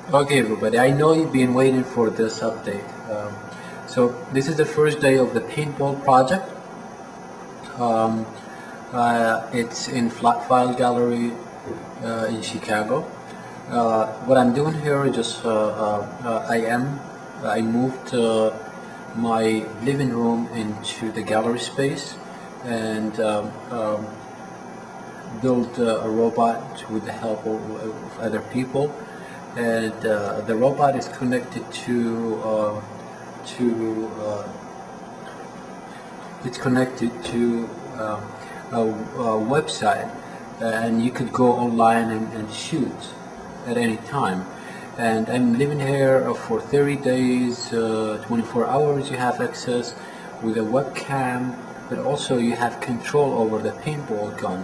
Okay, everybody, I know you've been waiting for this update. So this is the first day of the paintball project. Um, it's in Flat File Gallery in Chicago. What I'm doing here is just I moved my living room into the gallery space and built a robot with the help of other people, and the robot is connected to it's connected to a website, and you could go online and shoot at any time. And I'm living here for 30 days, 24 hours. You have access with a webcam, but also you have control over the paintball gun.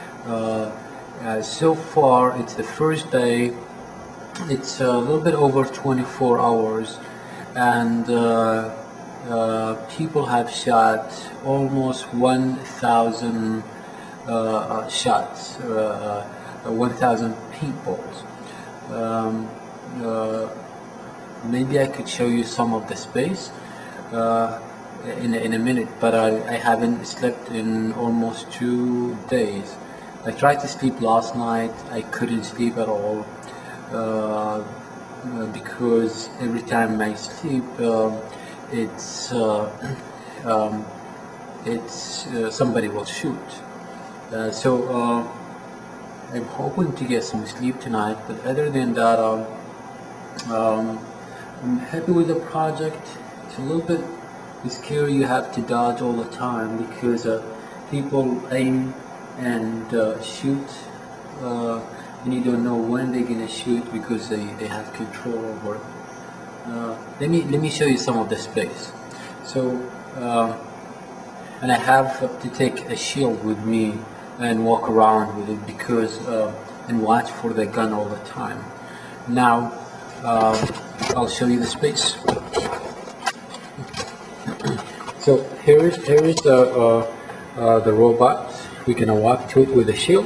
So far, it's the first day. It's a little bit over 24 hours, and people have shot almost 1,000 shots, 1,000 paintballs. Um, uh, Maybe I could show you some of the space uh, in a minute, but I haven't slept in almost 2 days. I tried to sleep last night. I couldn't sleep at all uh, because every time I sleep, it's uh, um, it's somebody will shoot. So I'm hoping to get some sleep tonight. But other than that, um, I'm happy with the project. It's a little bit scary. You have to dodge all the time because people aim and shoot, and you don't know when they're gonna shoot because they have control over it. Let me show you some of the space. So, uh, and I have to take a shield with me and walk around with it because and watch for the gun all the time. Now, I'll show you the space. So here is the robot. We're gonna walk to it with a shield,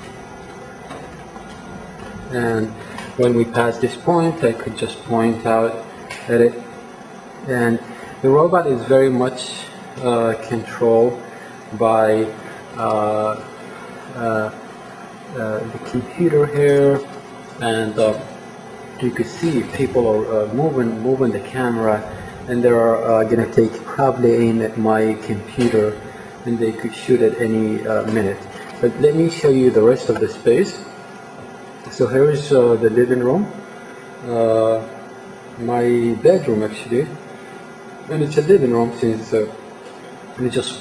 and when we pass this point, I could just point out at it, and the robot is very much controlled by uh, uh, the computer here, and you can see people are moving the camera, and they're gonna take probably aim at my computer, and they could shoot at any minute. But let me show you the rest of the space. So here is the living room, uh, my bedroom actually, and it's a living room since it's just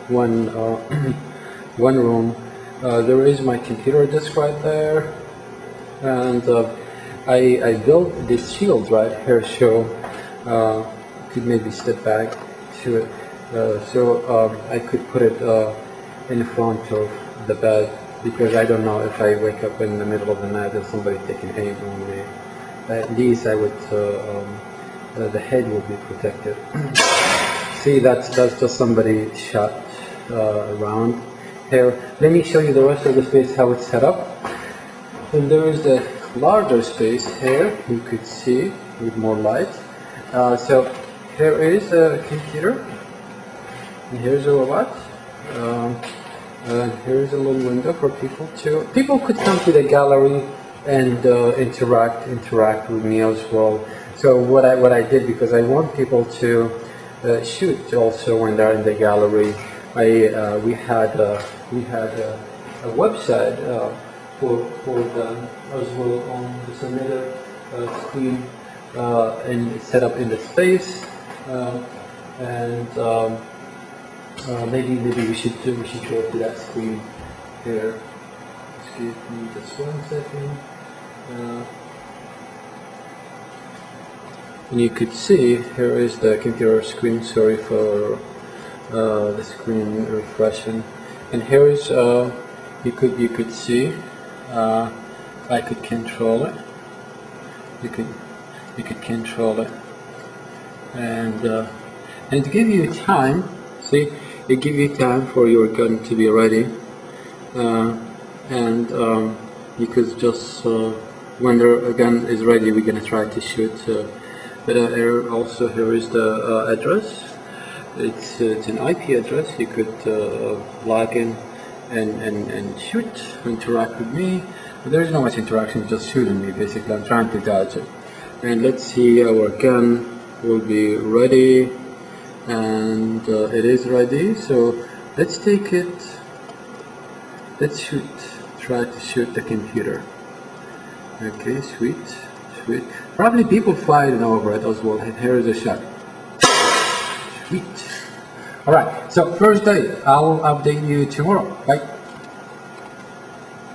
one room. There is my computer desk right there, and I built this shield right here, so could maybe step back to it, so I could put it in front of the bed, because I don't know if I wake up in the middle of the night and somebody taking aim on me. At least I would, the head would be protected. See, that's just somebody shot around here. Let me show you the rest of the space, how it's set up. And there is a larger space here, you could see with more light. So here is a computer, and here's a robot. And here's a little window for people could come to the gallery and interact with me as well. So what I did, because I want people to shoot also when they're in the gallery, we had a website for them as well on this another screen, and set up in the space, and maybe we should go to that screen here. Excuse me just 1 second. And you could see here is the computer screen. Sorry for the screen refreshing. And here is you could see I could control it. You could control it, and to give you time. See, it give you time for your gun to be ready, and you could just when the gun is ready, we're gonna try to shoot. Also, here is the address. It's an IP address. You could log in and shoot, interact with me. But there is not much interaction, just shooting me. Basically, I'm trying to dodge it. And let's see, our gun will be ready, and it is ready. So let's take it. Let's shoot. Try to shoot the computer. Okay, sweet. Probably people fighting over it as well. Here is a shot. Sweet. Alright, so first day. I will update you tomorrow. Bye.